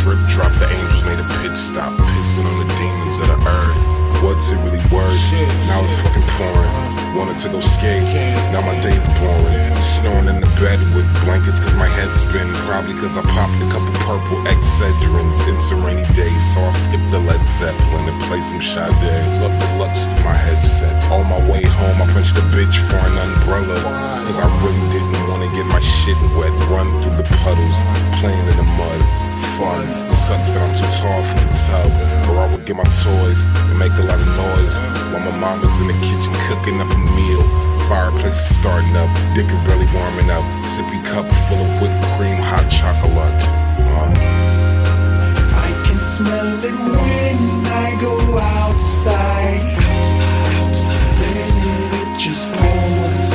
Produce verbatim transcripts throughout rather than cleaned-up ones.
drip drop, the angels made a pit stop, pissing on the demons of the earth. What's it really worth? Shit, now it's fucking pouring. Wanted to go skate, now my day's boring. Snoring in the bed with blankets cause my head's spin. Probably cause I popped a couple purple Excedrins. It's a rainy day, so I'll skip the Led Zeppelin and play some Sade. Love the lux to my headset. On my way home, I punched a bitch for an umbrella. Cause I really didn't wanna get my shit wet. Run through the puddles, playing in the mud. Fun. It sucks that I'm too tall for the tub, or I would get my toys and make a lot of noise while my mama's in the kitchen cooking up a meal. Fireplace is starting up, dick is barely warming up. Sippy cup full of whipped cream, hot chocolate. Uh. I can smell it when I go outside. Outside, outside. Then it just pours.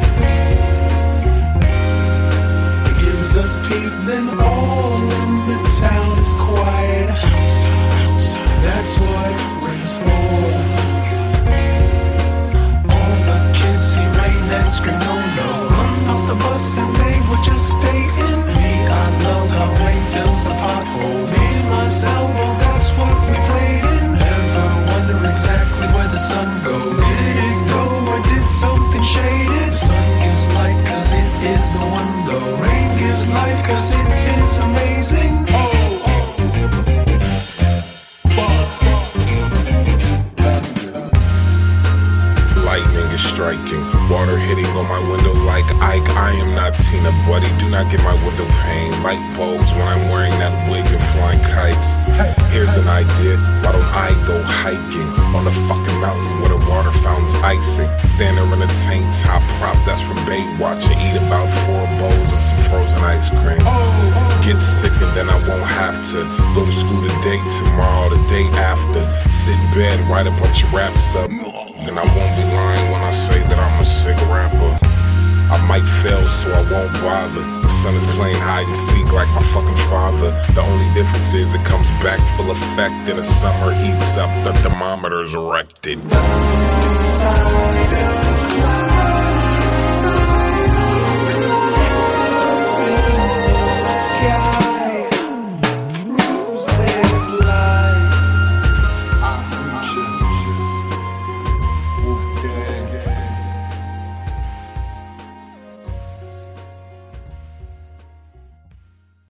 It gives us peace, then all in the town is quiet. That's what rain's for. All the kids see rain and scream no no. Run off the bus and they would just stay in. Me, I love how rain fills the potholes. Me and my sailboat, that's what we played in. Never wonder exactly where the sun goes. Did it go or did something shaded? Sun gives light cause it is the one though. Rain gives life cause it is amazing. Oh. Lightning is striking, water hitting on my window like Ike. I am not Tina, buddy, do not get my window pane. Light bulbs when I'm wearing that wig and flying kites. Here's an idea, why don't I go hiking on the fucking mountain where the water fountain's icing? Stand there in a tank top prop that's from Baywatch and eat about four bowls of some frozen ice cream. Get sick and then I won't have to go to school today, tomorrow, the day after. Sit in bed, write a bunch of raps up. Then I won't be lying when I say that I'm a sick rapper. I might fail so I won't bother. The sun is playing hide and seek like my fucking father. The only difference is it comes back full effect. In the summer heats up, the thermometer's erected.